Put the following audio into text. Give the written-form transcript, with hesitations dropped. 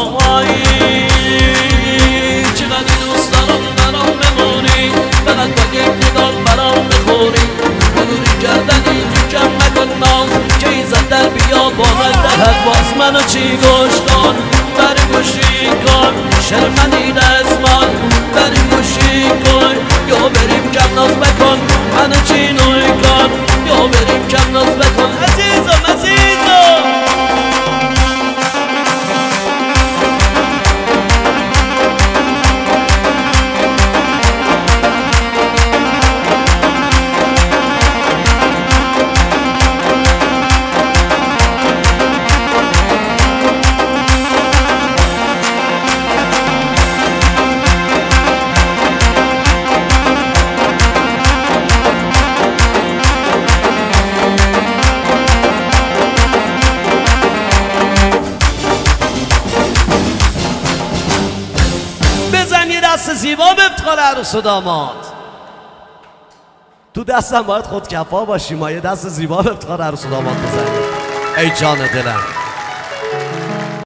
چقدر دوست دارم برام بمونی، فقط با یک نگاه برام بخوری. بگوری گردنی تو کم نکن ناز، که ایزد در بیابانت دهد باز. منو چی گوش کن بری گوشی کن، شرمنی دستمان بری گوشی کن. یا بریم کم ناز بکن منو چی نوی کن، یا بریم کم ناز بکن عزیزم عزیزم. دست زیبا به افتخار عروس و داماد. تو دستم باید خودکفا باشیم، ما یه دست زیبا به افتخار عروس و داماد بزنیم. ای جان دلم.